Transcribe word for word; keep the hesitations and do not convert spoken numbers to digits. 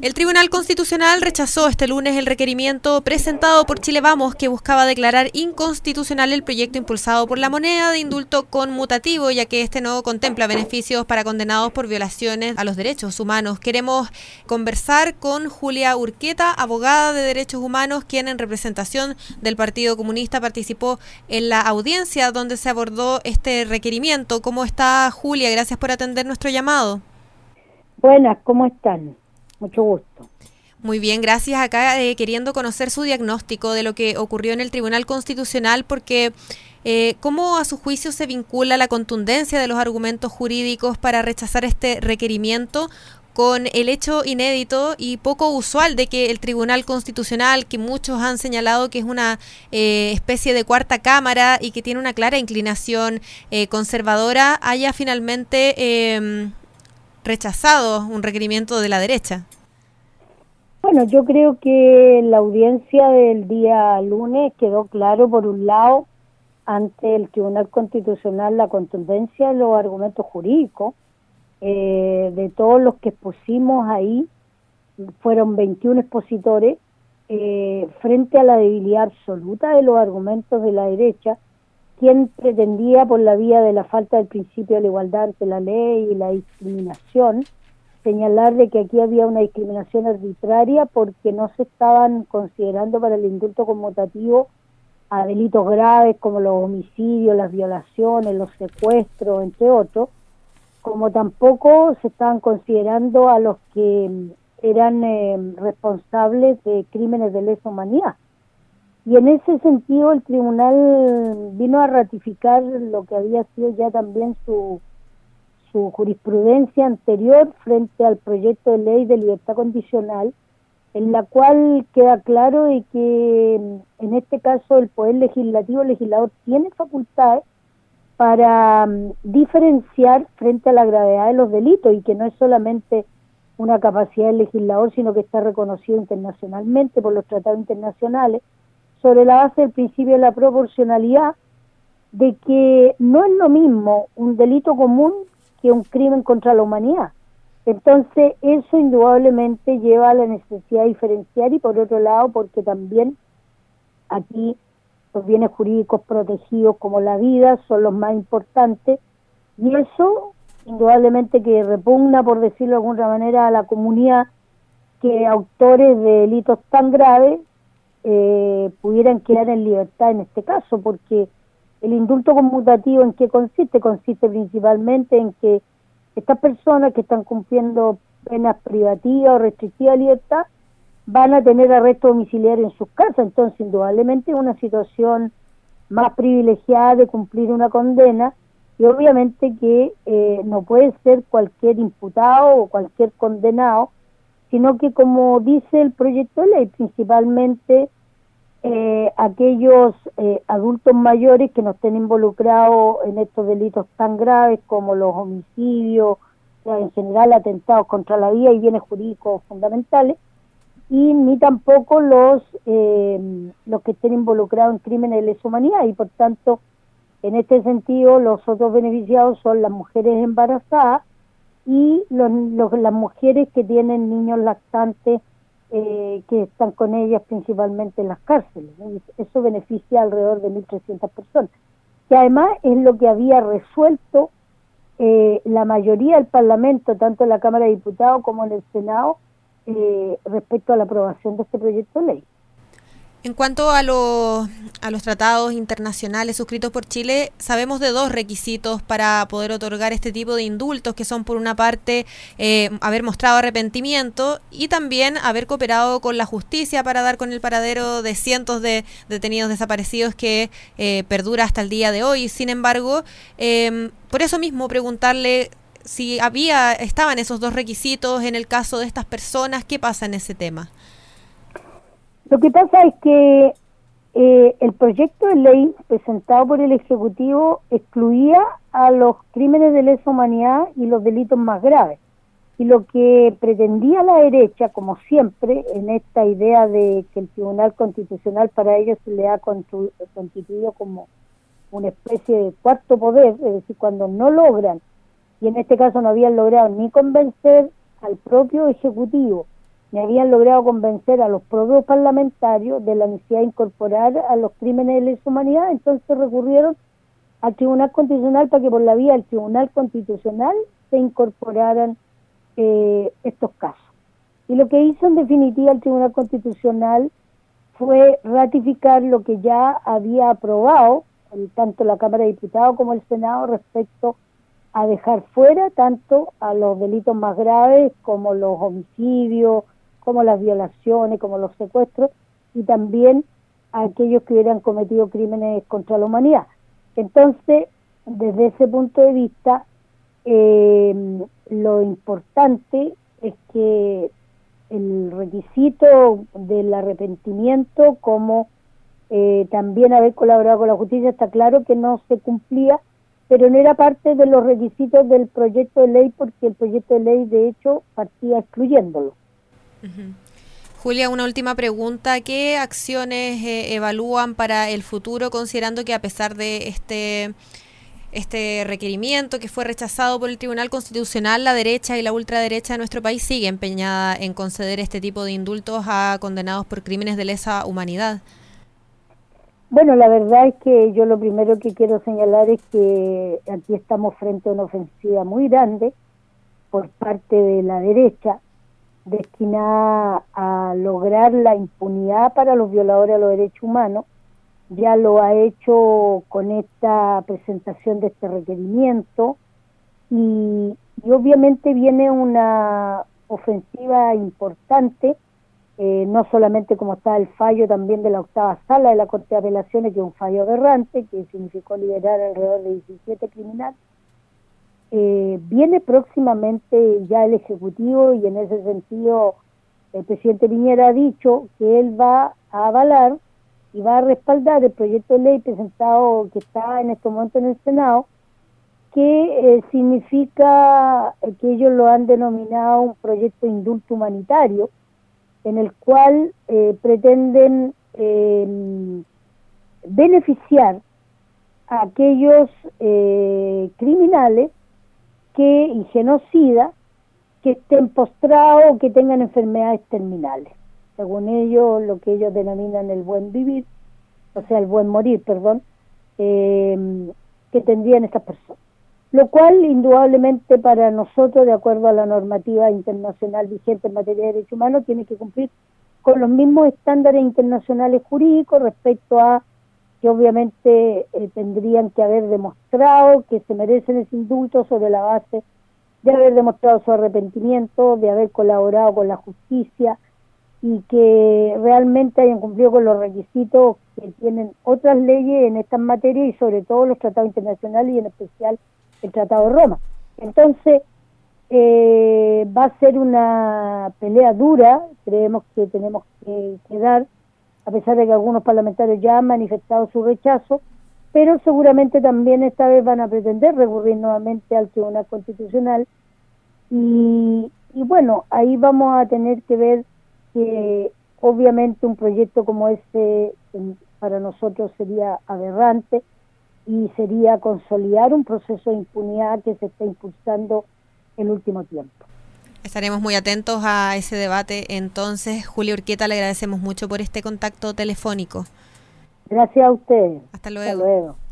El Tribunal Constitucional rechazó este lunes el requerimiento presentado por Chile Vamos, que buscaba declarar inconstitucional el proyecto impulsado por La Moneda de indulto conmutativo, ya que este no contempla beneficios para condenados por violaciones a los derechos humanos. Queremos conversar con Julia Urqueta, abogada de derechos humanos, quien en representación del Partido Comunista participó en la audiencia donde se abordó este requerimiento. ¿Cómo está, Julia? Gracias por atender nuestro llamado. Buenas, ¿cómo están? Mucho gusto. Muy bien, gracias. Acá eh, queriendo conocer su diagnóstico de lo que ocurrió en el Tribunal Constitucional, porque eh, ¿cómo a su juicio se vincula la contundencia de los argumentos jurídicos para rechazar este requerimiento con el hecho inédito y poco usual de que el Tribunal Constitucional, que muchos han señalado que es una eh, especie de cuarta cámara y que tiene una clara inclinación eh, conservadora, haya finalmente eh, rechazado un requerimiento de la derecha? Bueno, yo creo que la audiencia del día lunes quedó claro, por un lado, ante el Tribunal Constitucional, la contundencia de los argumentos jurídicos, eh, de todos los que expusimos ahí, fueron veintiún expositores, eh, frente a la debilidad absoluta de los argumentos de la derecha, quien pretendía, por la vía de la falta del principio de la igualdad ante la ley y la discriminación, señalar de que aquí había una discriminación arbitraria porque no se estaban considerando para el indulto conmutativo a delitos graves como los homicidios, las violaciones, los secuestros, entre otros, como tampoco se estaban considerando a los que eran eh, responsables de crímenes de lesa humanidad. Y en ese sentido el tribunal vino a ratificar lo que había sido ya también su su jurisprudencia anterior frente al proyecto de ley de libertad condicional, en la cual queda claro de que en este caso el Poder Legislativo, el legislador, tiene facultades para um, diferenciar frente a la gravedad de los delitos, y que no es solamente una capacidad del legislador, sino que está reconocido internacionalmente por los tratados internacionales, sobre la base del principio de la proporcionalidad, de que no es lo mismo un delito común que un crimen contra la humanidad. Entonces eso indudablemente lleva a la necesidad de diferenciar, y por otro lado porque también aquí los bienes jurídicos protegidos como la vida son los más importantes, y eso indudablemente que repugna, por decirlo de alguna manera, a la comunidad que autores de delitos tan graves eh, pudieran quedar en libertad en este caso, porque el indulto conmutativo, ¿en qué consiste? Consiste principalmente en que estas personas que están cumpliendo penas privativas o restrictivas de libertad van a tener arresto domiciliario en sus casas. Entonces, indudablemente, es una situación más privilegiada de cumplir una condena, y obviamente que eh, no puede ser cualquier imputado o cualquier condenado, sino que, como dice el proyecto de ley, principalmente Eh, aquellos eh, adultos mayores que no estén involucrados en estos delitos tan graves como los homicidios, o sea, en general atentados contra la vida y bienes jurídicos fundamentales, y ni tampoco los eh, los que estén involucrados en crímenes de lesa humanidad. Y por tanto, en este sentido, los otros beneficiados son las mujeres embarazadas y los, los, las mujeres que tienen niños lactantes Eh, que están con ellas principalmente en las cárceles, ¿no? Eso beneficia alrededor de mil trescientas personas, que además es lo que había resuelto eh, la mayoría del Parlamento, tanto en la Cámara de Diputados como en el Senado, eh, respecto a la aprobación de este proyecto de ley. En cuanto a los, a los tratados internacionales suscritos por Chile, sabemos de dos requisitos para poder otorgar este tipo de indultos, que son, por una parte, eh, haber mostrado arrepentimiento y también haber cooperado con la justicia para dar con el paradero de cientos de detenidos desaparecidos que eh, perdura hasta el día de hoy. Sin embargo, eh, por eso mismo preguntarle si había estaban esos dos requisitos en el caso de estas personas. ¿Qué pasa en ese tema? Lo que pasa es que eh, el proyecto de ley presentado por el Ejecutivo excluía a los crímenes de lesa humanidad y los delitos más graves. Y lo que pretendía la derecha, como siempre, en esta idea de que el Tribunal Constitucional para ellos se le ha constituido como una especie de cuarto poder, es decir, cuando no logran, y en este caso no habían logrado ni convencer al propio Ejecutivo ni habían logrado convencer a los propios parlamentarios de la necesidad de incorporar a los crímenes de lesa humanidad, entonces recurrieron al Tribunal Constitucional para que por la vía del Tribunal Constitucional se incorporaran eh, estos casos. Y lo que hizo en definitiva el Tribunal Constitucional fue ratificar lo que ya había aprobado tanto la Cámara de Diputados como el Senado respecto a dejar fuera tanto a los delitos más graves como los homicidios, como las violaciones, como los secuestros, y también a aquellos que hubieran cometido crímenes contra la humanidad. Entonces, desde ese punto de vista, eh, lo importante es que el requisito del arrepentimiento, como eh, también haber colaborado con la justicia, está claro que no se cumplía, pero no era parte de los requisitos del proyecto de ley, porque el proyecto de ley, de hecho, partía excluyéndolo. Uh-huh. Julia, una última pregunta. ¿Qué acciones eh, evalúan para el futuro, considerando que a pesar de este este requerimiento que fue rechazado por el Tribunal Constitucional, la derecha y la ultraderecha de nuestro país sigue empeñada en conceder este tipo de indultos a condenados por crímenes de lesa humanidad? Bueno, la verdad es que yo lo primero que quiero señalar es que aquí estamos frente a una ofensiva muy grande por parte de la derecha, destinada a lograr la impunidad para los violadores de los derechos humanos. Ya lo ha hecho con esta presentación de este requerimiento y, y obviamente viene una ofensiva importante, eh, no solamente como está el fallo también de la octava sala de la Corte de Apelaciones, que es un fallo aberrante, que significó liberar alrededor de diecisiete criminales. Eh, viene próximamente ya el Ejecutivo y en ese sentido el presidente Piñera ha dicho que él va a avalar y va a respaldar el proyecto de ley presentado que está en este momento en el Senado, que eh, significa eh, que ellos lo han denominado un proyecto de indulto humanitario, en el cual eh, pretenden eh, beneficiar a aquellos eh, criminales que y genocidas que estén postrados o que tengan enfermedades terminales, según ellos, lo que ellos denominan el buen vivir, o sea, el buen morir, perdón, eh, que tendrían estas personas. Lo cual, indudablemente, para nosotros, de acuerdo a la normativa internacional vigente en materia de derechos humanos, tiene que cumplir con los mismos estándares internacionales jurídicos respecto a que obviamente eh, tendrían que haber demostrado que se merecen ese indulto sobre la base de haber demostrado su arrepentimiento, de haber colaborado con la justicia y que realmente hayan cumplido con los requisitos que tienen otras leyes en estas materias y sobre todo los tratados internacionales y en especial el Tratado de Roma. Entonces, eh, va a ser una pelea dura, creemos que tenemos que, que dar, a pesar de que algunos parlamentarios ya han manifestado su rechazo, pero seguramente también esta vez van a pretender recurrir nuevamente al Tribunal Constitucional y, y bueno, ahí vamos a tener que ver que obviamente un proyecto como este para nosotros sería aberrante y sería consolidar un proceso de impunidad que se está impulsando el último tiempo. Estaremos muy atentos a ese debate. Entonces, Julia Urquieta, le agradecemos mucho por este contacto telefónico. Gracias a ustedes. Hasta luego. Hasta luego.